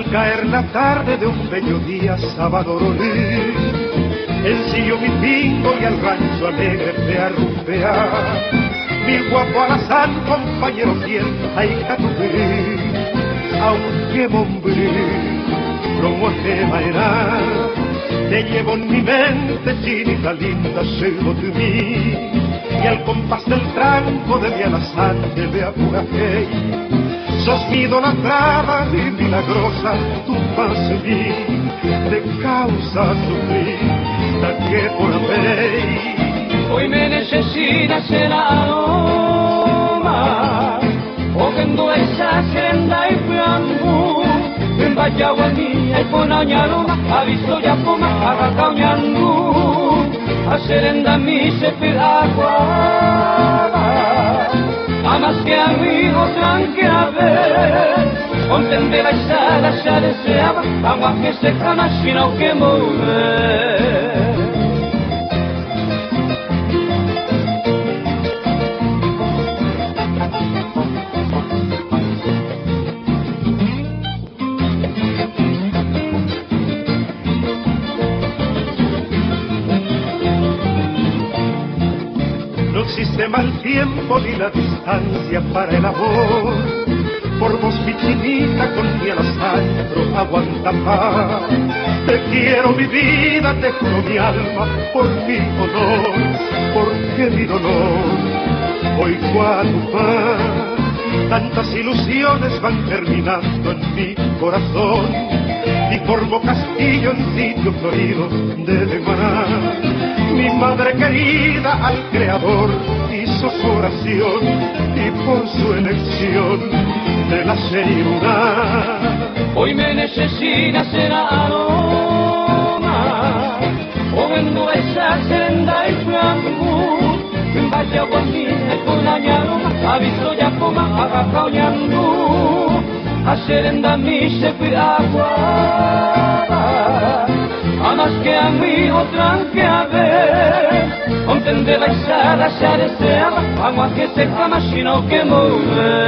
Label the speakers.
Speaker 1: caer la tarde de un bello día sábado rolí, ensillo mi pingo y al rancho alegre fue a rumbear. Mi guapo alazán, compañero fiel, ay catupí, aunque mombré, como que bailar, te llevo en mi mente, chinita linda, llego de mí, y al compás del tranco de mi alazán te vea pura fe. Sos mi idolatrada y milagrosa, tu paz en mí, de causa sufrí, que por fe.
Speaker 2: Hoy me necesitas el aroma, oyendo esa senda y flambu, en Vallaguanía y con añaroma, aviso ya poma, arracauñando, a serenda mi se agua. Amas que amigos tranquila ver, contente la isada ya deseaba, agua que se cana sino que mover.
Speaker 1: No existe mal tiempo ni la distancia para el amor. Por vos mi chinita con mi alazán aguanta paz. Te quiero mi vida, te juro mi alma, por mi honor, porque mi dolor hoy fue a tu paz. Tantas ilusiones van terminando en mi corazón y formo castillo en sitio florido de mar. Mi madre querida al Creador hizo su oración y por su elección de la luna.
Speaker 2: Hoy me necesitas el aroma, oyendo esa senda y flambu, en Vallaguanía y con añaroma, aviso ya coma, arracauñando, a serenda mi se agua. Amas que a mí otra que a ver, contente la isada ya deseaba, agua que se cama sino que mover.